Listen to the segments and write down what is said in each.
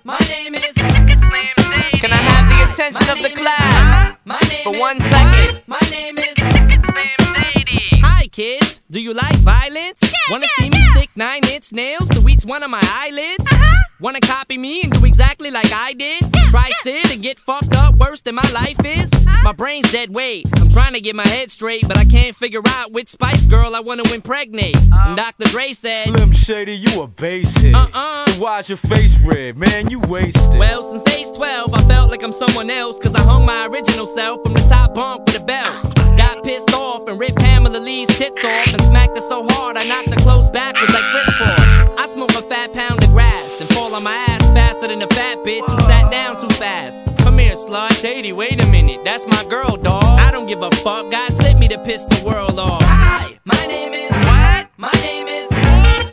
My name is Slim Shady. Can I have the attention of the class for 1 second? My name is Slim Shady. Hi kids, do you like violence? Wanna see me stick 9-inch nails to each one of my eyelids? Wanna copy me and do exactly like I did? Try sit and get fucked up worse than my life is? My brain's dead weight, I'm trying to get my head straight, but I can't figure out which Spice Girl I wanna impregnate. And Dr. Dre said, Slim Shady, you a basehead. Then why's your face red, man? You wasted. Well, since age 12, I felt like I'm someone else, cause I hung my original self from the top bunk with a belt. Got pissed off and ripped Pamela Lee's tits off and smacked her so hard I knocked her clothes backwards like Chris Paul. I smoke a fat pound of grass and fall on my ass faster than a fat bitch who sat down too fast. Come here, slut. Shady, wait a minute, that's my girl, dawg. I don't give a fuck, God sent me to piss the world off. Hi, my name is what? My name is Slim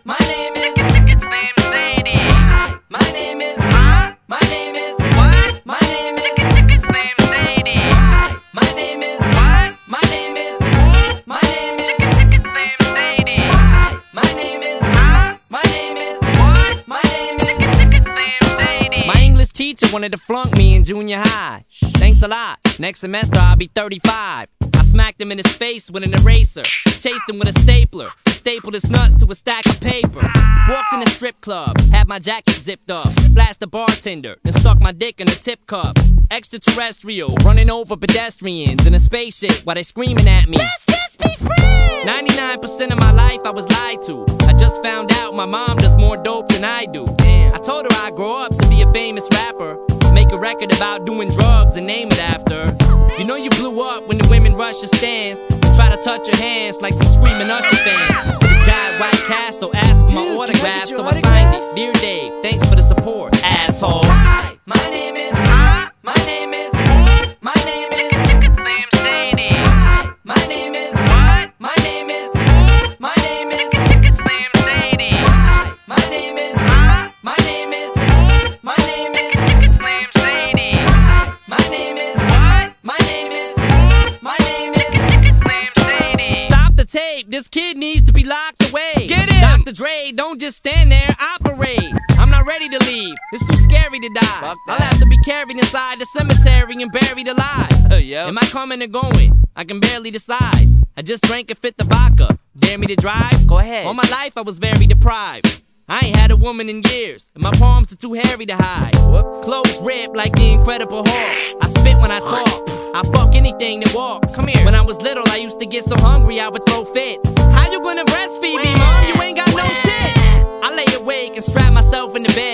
Shady. Hi, my name is my name is what? My name is Slim Shady. Hi, my name is what? My name is my name is Slim Shady. Hi, my name is my name is what? My name is Slim Shady. My English teacher wanted to flunk me in junior high. Thanks a lot. Next semester I'll be 35. I smacked him in his face with an eraser. Chased him with a stapler. Stapled his nuts to a stack of paper. Walked in a strip club. Had my jacket zipped up. Flashed the bartender. Then stuck my dick in a tip cup. Extraterrestrial. Running over pedestrians in a spaceship while they screaming at me. Let's just be friends. 99% of my life I was lied to. I just found out my mom does more dope than I do. I told her I'd grow up to be a famous rapper. Make a record about doing drugs and name it after. You know you blew up when the women rush your stands and try to touch your hands like some screaming Usher fans. This guy at White Castle asked for my autograph, so I signed it. Dear Dave, thanks for the support, asshole. Hi, my name is my name is my name is Slim Shady. Hi, my name is what? My name is my name is Slim Shady. Hi, my name is my name is my name is Slim Shady. Hi, my name is what? My name is my name is Slim Shady. Stop the tape, this kid needs to be locked away. Get him! Dr. Dre, don't just stand there, operate. I'm not ready to leave, it's too scary to die. I'll have to be carried inside the cemetery and buried alive. Am I coming or going? I can barely decide. I just drank a fifth of vodka. Dare me to drive? Go ahead. All my life I was very deprived. I ain't had a woman in years, and my palms are too hairy to hide. Clothes ripped like the Incredible Hulk. I spit when I talk. I fuck anything that walks. Come here. When I was little, I used to get so hungry I would throw fits. How you gonna breastfeed me, mom? You ain't got no tits. I lay awake and strap myself in the bed.